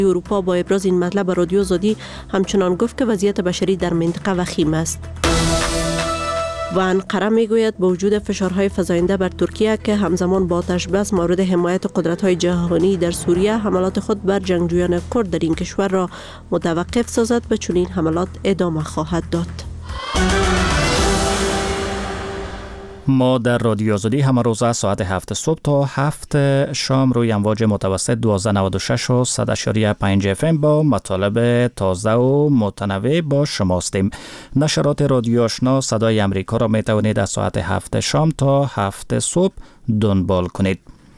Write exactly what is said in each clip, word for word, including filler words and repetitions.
اروپا با ابراز این مطلب به رادیو آزادی همچنان گفت که وضعیت بشری در منطقه وخیم است. و انقره میگوید با وجود فشارهای فزاینده بر ترکیه که همزمان با آتش بس مورد حمایت قدرت‌های جهانی در سوریه حملات خود بر جنگجویان کرد در این کشور را متوقف سازد و چنین حملات ادامه خواهد داد. ما در رادیو آزادی همه روز از ساعت هفت صبح تا هفت شام روی امواج متوسط دوازده نود و شش و صد و پنج اف ام با مطالب تازه و متنوع با شما هستیم. نشرات رادیو آشنا صدای امریکا را می توانید از ساعت هفت شام تا هفت صبح دنبال کنید.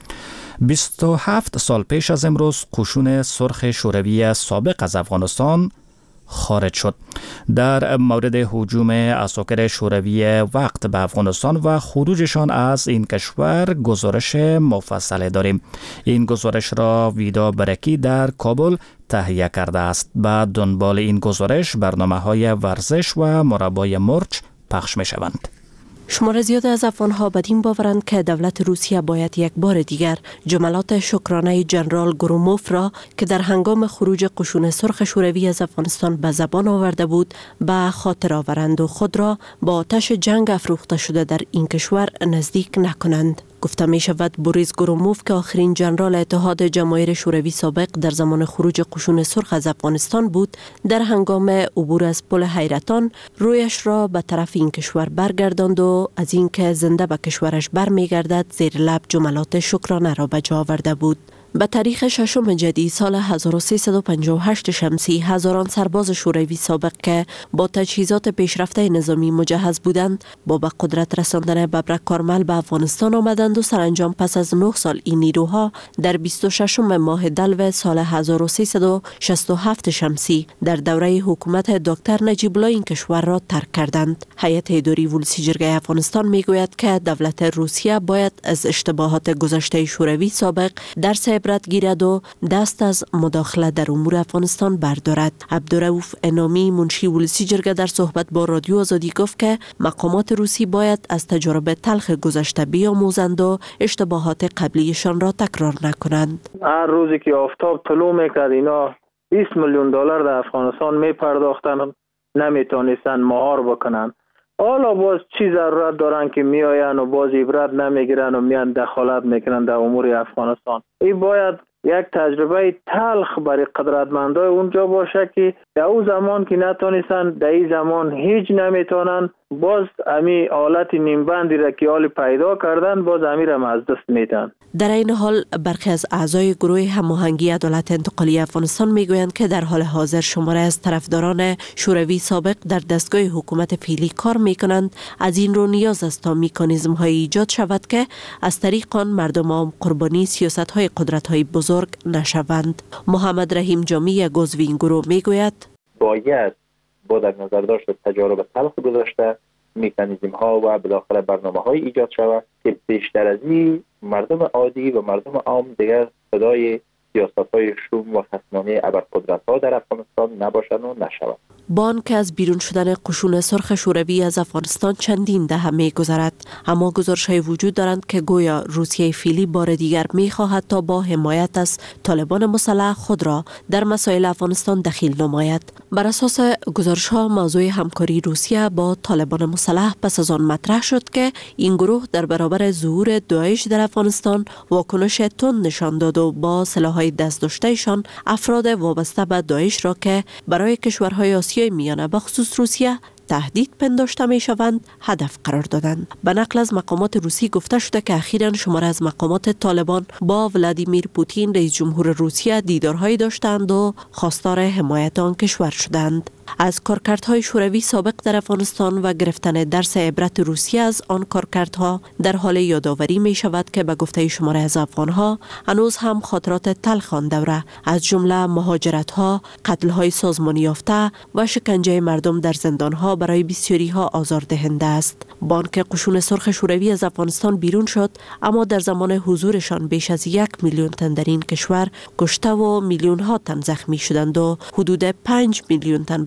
بیست و هفت سال پیش از امروز قشون سرخ شوروی سابق از افغانستان خارج شد. در مورد هجوم عساکر شوروی وقت به افغانستان و خروجشان از این کشور گزارش مفصل داریم. این گزارش را ویدا برکی در کابل تهیه کرده است. بعد دنبال این گزارش برنامه‌های ورزش و مربای مرچ پخش می شوند. شمار زیاد از افغان‌ها بدین باورند که دولت روسیه باید یک بار دیگر جملات شکرانه جنرال گروموف را که در هنگام خروج قشون سرخ شوروی از افغانستان به زبان آورده بود به خاطر آورند و خود را با آتش جنگ افروخته شده در این کشور نزدیک نکنند. گفته می شود بوریس گروموف که آخرین جنرال اتحاد جماهیر شوروی سابق در زمان خروج قشون سرخ از افغانستان بود، در هنگام عبور از پل حیرتان رویش را به طرف این کشور برگرداند و از اینکه زنده به کشورش برمیگردد زیر لب جملات شکرانه را به جا آورده بود. به تاریخ ششم جدی سال هزار و سیصد و پنجاه و هشت شمسی هزاران سرباز شوروی سابق که با تجهیزات پیشرفته نظامی مجهز بودند با به قدرت رساندن ببرک کارمل به افغانستان آمدند و سرانجام پس از نه سال این نیروها در بیست و ششم ماه دلو سال هزار و سیصد و شصت و هفت شمسی در دوره حکومت دکتر نجیب الله این کشور را ترک کردند. هیئت اداری ولسی جرگه افغانستان میگوید که دولت روسیه باید از اشتباهات گذشته شوروی سابق درس عبرت گیرد و دست از مداخله در امور افغانستان بردارد. عبدالرؤوف انامی منشی ولسی جرگه در صحبت با رادیو آزادی گفت که مقامات روسی باید از تجربه تلخ گذشته بیاموزند و اشتباهات قبلیشان را تکرار نکنند. هر روزی که آفتاب طلوع میکرد اینا بیست میلیون دلار در افغانستان میپرداختن، نمیتونستن مهار بکنن. حالا باز چی ضرورت دارن که میآین و باز عبرت نمیگیرن و میان دخالت میکنن در امور افغانستان؟ این باید یک تجربه تلخ برای قدرتمندای اونجا باشه که در اون زمان که نتونستن در این زمان هیچ نمیتونن، باز امی حالت نیمبندی را که حال پیدا کردن باز امی را از دست میدن. در این حال برخی از اعضای گروه هماهنگی عدالت انتقالی افغانستان میگویند که در حال حاضر شماره از طرفداران شوروی سابق در دستگاه حکومت فعلی کار میکنند. از این رو نیاز است تا مکانیزم های ایجاد شود که از طریق آن مردم عام قربانی سیاست های قدرت های بزرگ نشوند. محمد رحیم جامی عضو این گروه میگوید باید با در نظر داشت تجارب تلخ گذشته مکانیزم ها و بالاخره برنامه های ایجاد شود که بیشتر از این مردم عادی و مردم عام دیگر صدای سیاست های شوم و خصمانه ابرقدرت ها در افغانستان نباشند و نشوند. بان که از بیرون شدن قشون سرخ شوروی از افغانستان چندین دهه می‌گذرد، اما گزارش‌های وجود دارند که گویا روسیه فعلی بار دیگر می‌خواهد تا با حمایت از طالبان مسلح خود را در مسائل افغانستان دخیل نماید. بر اساس گزارش‌ها موضوع همکاری روسیه با طالبان مسلح پس از آن مطرح شد که این گروه در برابر ظهور داعش در افغانستان واکنش تند نشان داد و با سلاح‌های دست داشته‌شان افراد وابسته به داعش را که برای کشورهای آسیای میانه به خصوص روسیه تهدید پنداشته می شوند هدف قرار دادند. به نقل از مقامات روسی گفته شده که اخیراً شمار از مقامات طالبان با ولادیمیر پوتین رئیس جمهور روسیه دیدارهایی داشتند و خواستار حمایت آن کشور شدند. از کارکردهای شوروی سابق در افغانستان و گرفتن درس عبرت روسیه از آن کارکردها در حال یادآوری می شود که به گفته شمار از افغانها هنوز هم خاطرات تلخ آن دوره از جمله مهاجرت‌ها، قتل‌های سازمانی یافته و شکنجه مردم در زندان‌ها برای بسیاری‌ها آزاردهنده است. بانک قشون سرخ شوروی از افغانستان بیرون شد، اما در زمان حضورشان بیش از یک میلیون تن در این کشور کشته و میلیون ها تن زخمی شدند و حدود پنج میلیون تن به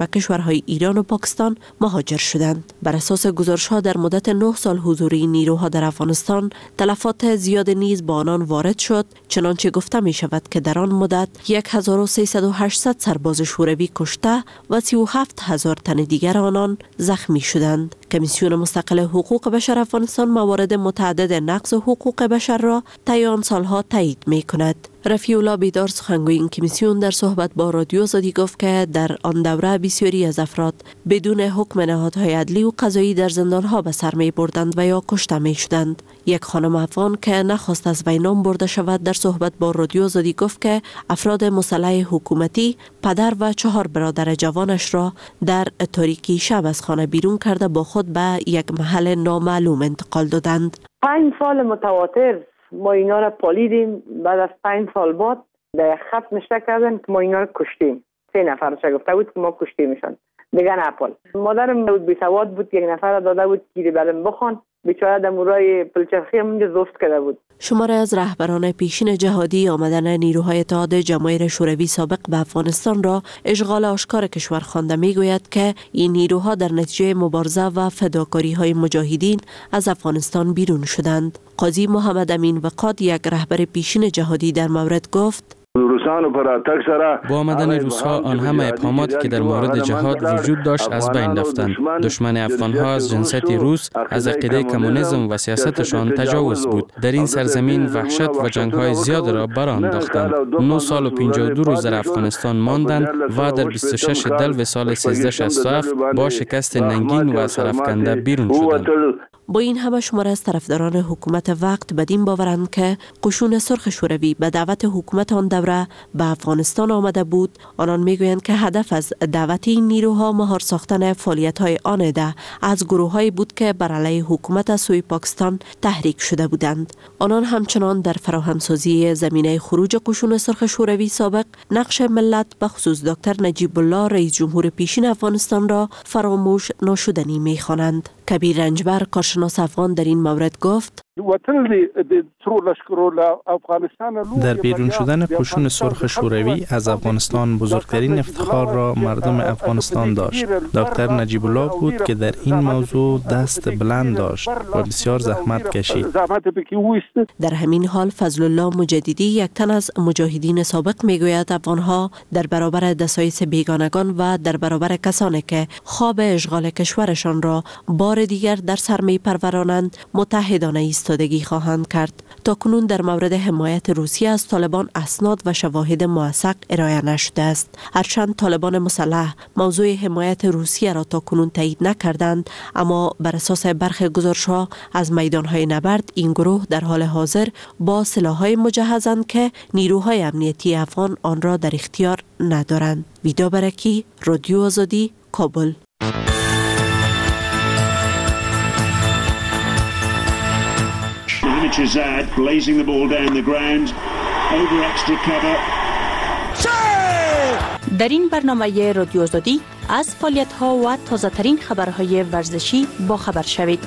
به کشورهای ایران و پاکستان مهاجر شدند. بر اساس گزارش‌ها در مدت نه سال حضور این نیروها در افغانستان تلفات زیاد نیز با آنان وارد شد، چنانچه گفته می شود که در آن مدت هزار و سیصد و هشتصد سرباز شوروی کشته و سی و هفت هزار تن دیگر آنان زخمی شدند. کمیسیون مستقل حقوق بشر افغانستان موارد متعدد نقض حقوق بشر را طی آن سالها تایید می کند. رفیع الله بیدار سخنگوی این کمیسیون در صحبت با رادیو آزادی گفت که در آن دوره بسیاری از افراد بدون حکم نهادهای عدلی و قضایی در زندانها به سر می بردند و یا کشته می شدند. یک خانم افغان که نخواست از وی نام برده شود در صحبت با رادیو آزادی گفت که افراد مسلح حکومتی پدر و چهار برادر جوانش را در تاریکی شب از خانه بیرون کرده با خود به یک محل نامعلوم انتقال دادند. پنج سال متواتر ما اینا را پالیدیم، بعد از پنج سال بعد در خط نشته کردن که ما اینا را کشتیم. سه نفر چه گفته بود که ما کشتیمشان، دیگه نه پال. مادرم بود بی سواد بود، یک نفر داده بود که برام بخوان، بیچاره در مورای پلچرخی هم اونجا زفت کرده بود. شماره از رهبران پیشین جهادی آمدن نیروهای اتحاد جماهیر شوروی سابق به افغانستان را اشغال آشکار کشور خوانده میگوید که این نیروها در نتیجه مبارزه و فداکاری های مجاهدین از افغانستان بیرون شدند. قاضی محمد امین وقاد، یک رهبر پیشین جهادی، در مورد گفت: با آمدن روس‌ها آن همه ابهامات که در مورد جهاد وجود داشت از بین رفتند. دشمن افغان‌ها از جنسیت روس، از عقیده کمونیسم و سیاستشان تجاوز بود. در این سرزمین وحشت و جنگ‌های زیاد را برانداختند. نه سال و پنجاه و دو روز در افغانستان ماندند و در بیست و شش دلو سال سیزده شصت و هفت با شکست ننگین و سرافکنده بیرون شدند. با این همه شمار از طرفداران حکومت وقت بدین باورند که قشون سرخ شوروی به دعوت حکومت آن دوره به افغانستان آمده بود. آنان میگویند که هدف از دعوت این نیروها مهار ساختن فعالیت‌های آنده از گروه‌هایی بود که بر علیه حکومت از سوی پاکستان تحریک شده بودند. آنان همچنان در فراهمسازی زمینه خروج قشون سرخ شوروی سابق نقش ملت به خصوص دکتر نجیب الله رئیس جمهور پیشین افغانستان را فراموش ناشدنی می‌خوانند. کبیر رنجبر، کارشناس افغان، در این مورد گفت: در بیرون شدن قشون سرخ شوروی از افغانستان بزرگترین افتخار را مردم افغانستان داشت. دکتر نجیب الله بود که در این موضوع دست بلند داشت و بسیار زحمت کشید. در همین حال فضل الله مجددی، یک تن از مجاهدین سابق، میگوید افغانها در برابر دسایس بیگانگان و در برابر کسانی که خواب اشغال کشورشان را بار دیگر در سر می پرورانند متحدانه ایستادگی خواهند کرد. تاکنون در مورد حمایت روسیه از طالبان اسناد و شواهد موثق ارائه نشده است. هرچند طالبان مسلح موضوع حمایت روسیه را تاکنون تایید نکردند، اما بر اساس برخی گزارش‌ها از میدان‌های نبرد این گروه در حال حاضر با سلاح‌های مجهزند که نیروهای امنیتی افغان آن را در اختیار ندارند. ویدا برکی، رادیو آزادی، کابل. Chazad blazing the ball down the ground over extra cover. در این برنامه رادیو آزادی از فعالیت‌ها و تازه‌ترین خبرهای ورزشی با خبر شوید.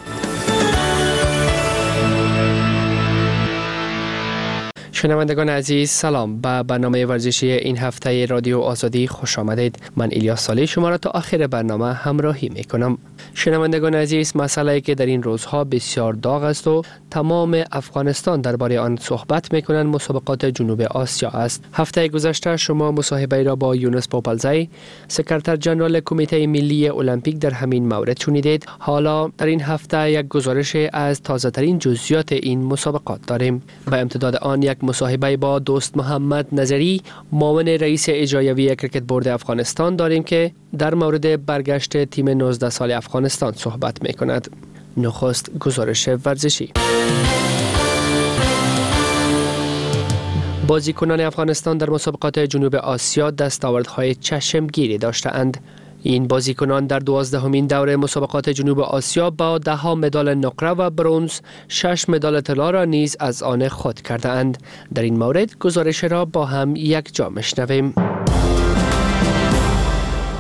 شنوندگان عزیز، سلام. به برنامه ورزشی این هفته رادیو آزادی خوش آمدید. من الیاس صالح شما را تا آخر برنامه همراهی می کنم. شنوندگان عزیز، مسئله‌ای که در این روزها بسیار داغ است و تمام افغانستان درباره آن صحبت می کنند مسابقات جنوب آسیا است. هفته گذشته شما مصاحبه را با یونس پوپلزی، سکرتر جنرال کمیته ملی المپیک، در همین مورد شنیدید. حالا در این هفته یک گزارش از تازه‌ترین جزئیات این مسابقات داریم. به امتداد آن یک مصاحبه با دوست محمد نظری، معاون رئیس اجرایی کرکت بورد افغانستان داریم که در مورد برگشت تیم نوزده سال افغانستان صحبت می کند. نخست گزارش ورزشی. بازیکنان افغانستان در مسابقات جنوب آسیا دستاوردهای چشمگیری داشته‌اند. این بازیکنان در دوازدهمین دوره مسابقات جنوب آسیا با ده ها مدال نقره و برنز، شش مدال طلا را نیز از آن خود کرده اند. در این مورد گزارش را با هم یک جا میشنویم.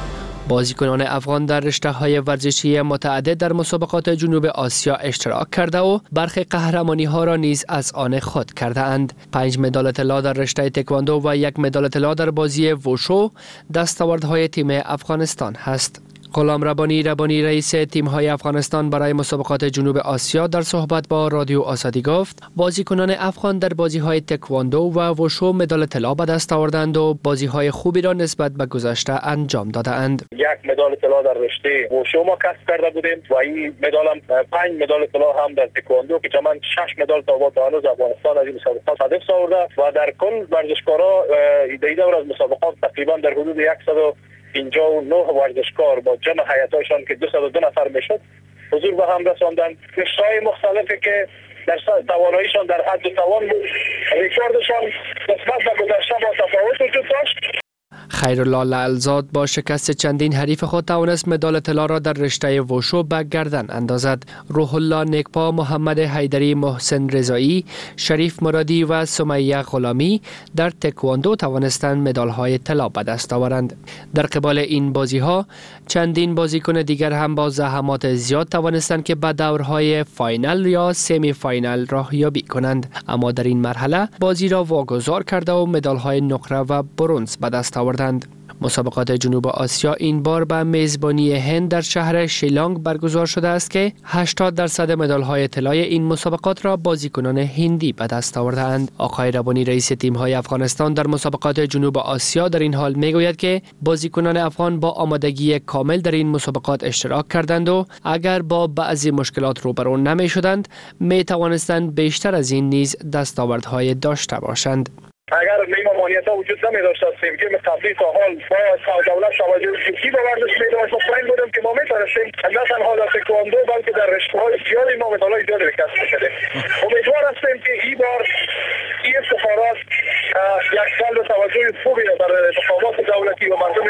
بازیکنان افغان در رشته‌های ورزشی متعدد در مسابقات جنوب آسیا اشتراک کرده و برخی قهرمانی‌ها را نیز از آن خود کرده اند. پنج مدال طلا در رشته تکواندو و یک مدال طلا در بازی ووشو دستاوردهای تیم افغانستان هست. غلام ربانی ربانی رئیس تیم‌های افغانستان برای مسابقات جنوب آسیا در صحبت با رادیو آزادی گفت بازیکنان افغان در بازی‌های تکواندو و ووشو مدال طلا به دست آوردند و بازی‌های خوبی را نسبت به گذشته انجام دادند. یک مدال طلا در رشته ووشو ما کسب کرده بودیم و این مدال هم پنج مدال طلا هم در تکواندو که جمعاً شش مدال طلا تا هنوز افغانستان از این مسابقات هدف آورده و در کل ورزشکارا در دور از مسابقات تقریبا در حدود صد و پنجاه و نه ورزشکار با جمع هیئت‌هایشان که دویست و دو نفر میشد حضور به هم رساندند. رشته‌های مختلفی که در تواناییشان در حد توان بود، ریکوردشان نسبت به گذشته با تفاوت وجود داشت. خیرالله لعلزاد با شکست چندین حریف خود توانست مدال طلا را در رشته ووشو به گردن اندازد. روح الله نیکپا، محمد حیدری، محسن رضایی، شریف مرادی و سمیه غلامی در تکواندو توانستند مدال‌های طلا به دست آورند. در قبال این بازی‌ها چندین بازیکن دیگر هم با زحمات زیاد توانستند که به دورهای فاینال یا سمی فاینال راه یابی کنند، اما در این مرحله بازی را واگذار کرده و مدال‌های نقره و برنز به دست آوردند. مسابقات جنوب آسیا این بار به میزبانی هند در شهر شیلانگ برگزار شده است که هشتاد درصد مدال‌های طلای این مسابقات را بازیکنان هندی به دست آورده‌اند. آقای ربانی رئیس تیم‌های افغانستان در مسابقات جنوب آسیا در این حال میگوید که بازیکنان افغان با آمادگی کامل در این مسابقات اشتراک کردند و اگر با بعضی مشکلات روبرو نمی‌شدند می توانستند بیشتر از این نیز دستاوردهای داشته باشند. اگر این ممانعت‌ها وجود نمی‌داشت از گیم قبلی تا حال با دولت توجه جدی به ورزش می‌داشت، مطمئن بودم که ما می‌توانستیم نه تنها در تکواندو بلکه در رشته‌های زیادی ما مدال‌های زیادی به کسب کنیم. امیدوار هستیم که این بار این افتخارات یک سال توجه خوبی را در انتخابات دولتی و مردم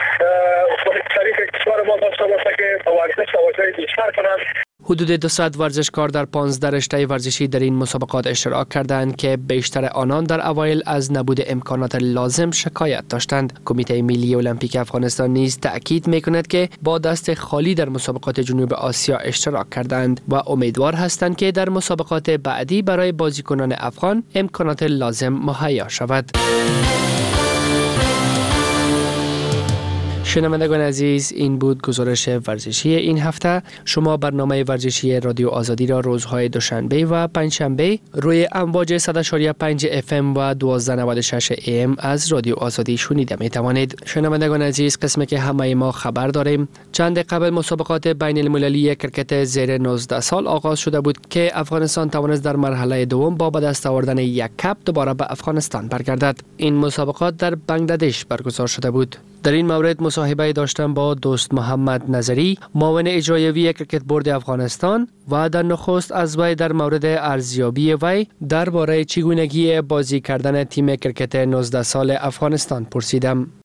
شریف کشور ما داشته باشه که ورزش توجه بیشتر کنند. حدود دویست ورزشکار در پانزده رشته ورزشی در این مسابقات اشتراک کردند که بیشتر آنان در اوایل از نبود امکانات لازم شکایت داشتند. کمیته ملی المپیک افغانستان نیز تأکید می‌کند که با دست خالی در مسابقات جنوب آسیا اشتراک کردند و امیدوار هستند که در مسابقات بعدی برای بازیکنان افغان امکانات لازم مهیا شود. شنوندگان عزیز، این بود گزارش ورزشی این هفته. شما برنامه ورزشی رادیو آزادی را روزهای دوشنبه و پنجشنبه روی امواج صد و شش و پنج اف ام و دویست و نود و شش ای ام از رادیو آزادی شنیده می توانید. شنوندگان عزیز، قسمی که همه ما خبر داریم، چند قبل مسابقات بین المللی کرکت زیر نوزده سال آغاز شده بود که افغانستان توانست در مرحله دوم با به دست آوردن یک کپ دوباره به افغانستان برگردد. این مسابقات در بنگلادش برگزار شده بود. در این مورد مصاحبه داشتم با دوست محمد نظری، معاون اجرایی کرکت بورد افغانستان، و در نخست از وی در مورد ارزیابی وی درباره چگونگی بازی کردن تیم کرکت نوزده سال افغانستان پرسیدم.